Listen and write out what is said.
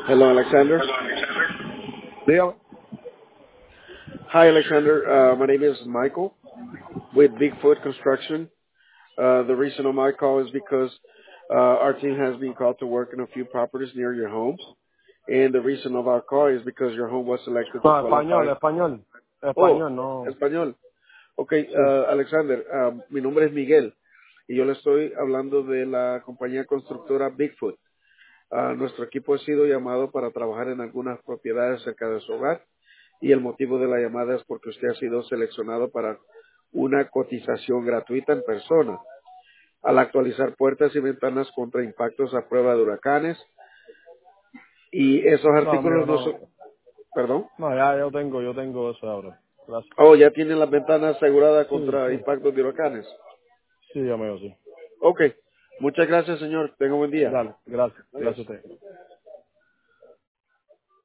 Hello, Alexander. Dígame. Hi, Alexander. My name is Michael with Bigfoot Construction. The reason of my call is because our team has been called to work in a few properties near your home. And the reason of our call is because your home was selected to No, qualify. Oh, español, no. español. Ok, Sí. Alexander, mi nombre es Miguel y yo le estoy hablando de la compañía constructora Bigfoot. Nuestro equipo ha sido llamado para trabajar en algunas propiedades cerca de su hogar y el motivo de la llamada es porque usted ha sido seleccionado para una cotización gratuita en persona al actualizar puertas y ventanas contra impactos a prueba de huracanes y esos No, amigo, artículos no son, no. perdón. No, ya yo tengo eso ahora. Gracias. Oh, ya tienen las ventanas aseguradas Sí, contra sí. impactos de huracanes. Sí, amigo, sí. Ok, muchas gracias señor, tenga buen día. Dale, gracias. Adiós. Gracias a usted.